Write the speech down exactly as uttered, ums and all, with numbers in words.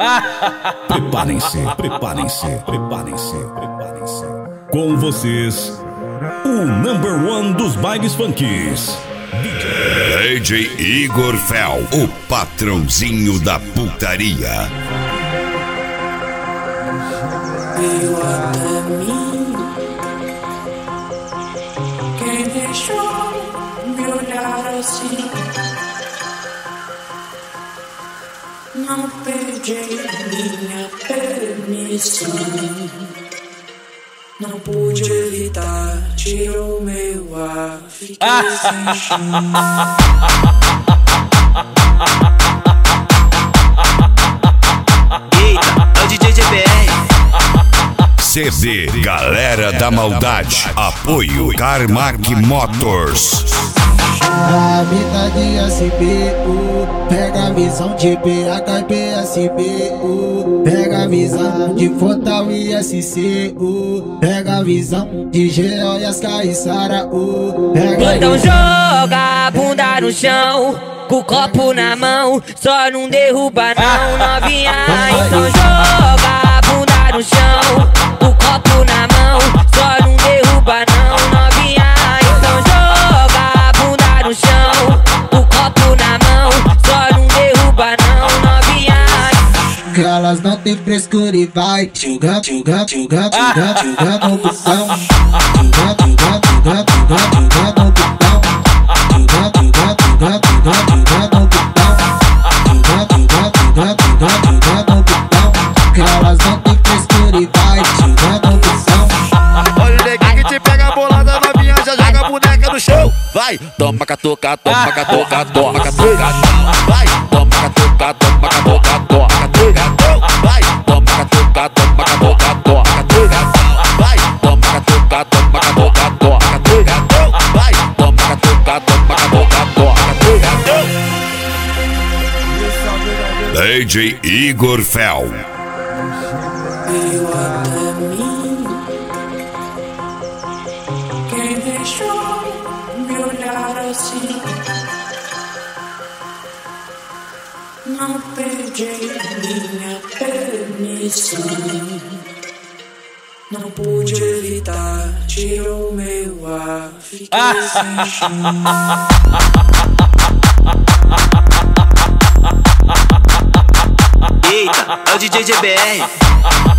Preparem-se, preparem-se, preparem-se, preparem-se. Com vocês, o number one dos bailes funkies, D J Igor Fel, o patrãozinho da putaria. Veio até mim, quem deixou me olhar assim. Não pedi minha permissão, não pude evitar, tirou meu ar, fiquei sem chão. Eita, é o D J G B R. C D Galera da Maldade. Apoio Carmack Motors. A mina de S B U, pega a visão de B H e B S B U, pega a visão de Fortal e S C U, pega a visão de G O e as Caissara U. Então joga a bunda no chão, com o copo na mão, só não derruba não, novinha. Então joga a bunda no chão, com o copo na mão, só não derruba não, novinha. Então joga a bunda no chão, com o copo na mão, só não derruba não, novinha. Que elas não tem frescura e vai joga, joga, joga, joga, joga no botão. Joga, joga, joga, joga, joga no botão. Joga, joga, joga, joga, joga no botão. Joga, joga, joga, joga, joga no botão. Que elas não tem frescura e vai joga no botão. Olha o neguinho que te pega a bolada, novinha, já joga a boneca no chão. Vai, toma catuca, toma catuca, toma catuca. Vai, toma catuca, toma catuca, toma catuca. Vai, toma catuca, toma catuca, toma catuca. Vai, toma catuca, toma catuca, toma catuca. Vai, toma catuca, toma catuca, toma catuca. D J Igor Fel. Veio até mim, quem deixou me olhar assim. Não pedi minha permissão, não pude evitar, tirou meu ar, fiquei sem chão. Eita, é o D J G B R.